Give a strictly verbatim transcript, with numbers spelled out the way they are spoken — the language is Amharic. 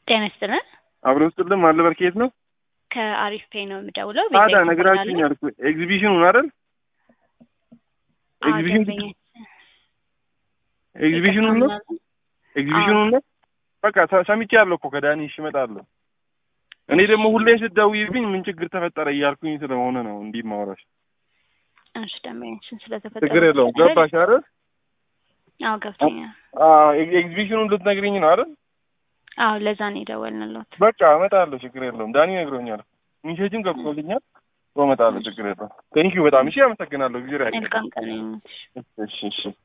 ጤና ይስጥልን አብረን ስጥልን ማለበር ከየት ነው? ከአሪፍ ፔ ነው የምደውለው። ታዲያ ነገራችሁኛል እኮ ኤግዚቢሽኑን አይደል? ኤግዚቢሽን ኤግዚቢሽኑን ነው ኤግዚቢሽኑን ነው በቃ ሰምቻለሁ እኮ ከዳኒ እሺ እመጣለሁ። እኔ ደግሞ ሁሌ ስትደውይብኝ ምን ችግር ተፈጠረ እያልኩኝ ስለሆነ ነው እንዲህ ማውራሽ። እሺ ደምበኛችን ስለተፈጠረ ችግር የለውም። ገባሽ አይደል? አዎ ገብቶኛል። አዎ ኤግዚቢሽኑን ልትነግሪኝ ነው አይደል? አዎ ለዛ ነው የደወልንልዎት። በቃ እመጣለሁ ችግር የለውም። ዳኒ ነግሮኛል። ሚሴጅም ገብቶልኛል። እመጣለሁ ችግር የለውም። ቴንኪው በጣም እሺ አመሰግናለሁ። ጊዜ መልካም ቀን። እሺ እሺ